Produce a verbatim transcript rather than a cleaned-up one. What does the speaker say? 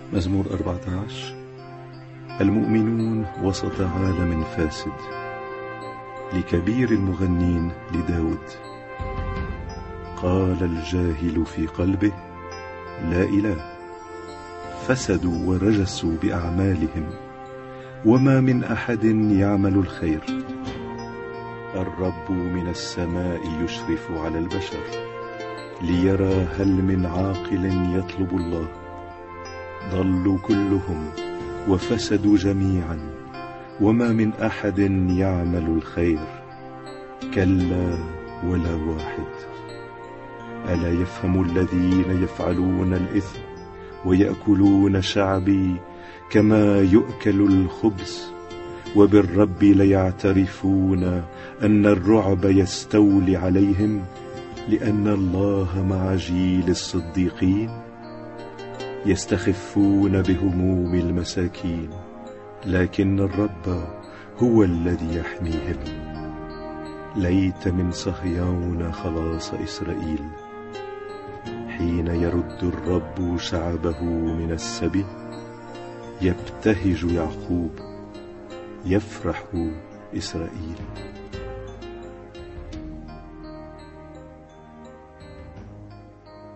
مزمور أربعة عشر. المؤمنون وسط عالم فاسد، لكبير المغنين لداود. قال الجاهل في قلبه لا إله، فسدوا ورجسوا بأعمالهم، وما من أحد يعمل الخير. الرب من السماء يشرف على البشر، ليرى هل من عاقل يطلب الله. ضلوا كلهم وفسدوا جميعا، وما من أحد يعمل الخير، كلا ولا واحد. ألا يفهم الذين يفعلون الإثم ويأكلون شعبي كما يؤكل الخبز؟ وبالرب ليعترفون أن الرعب يستولي عليهم، لأن الله مع جيل الصديقين. يستخفون بهموم المساكين، لكن الرب هو الذي يحميهم. ليت من صهيون خلاص إسرائيل، حين يرد الرب شعبه من السبي. يبتهج يعقوب، يفرح إسرائيل.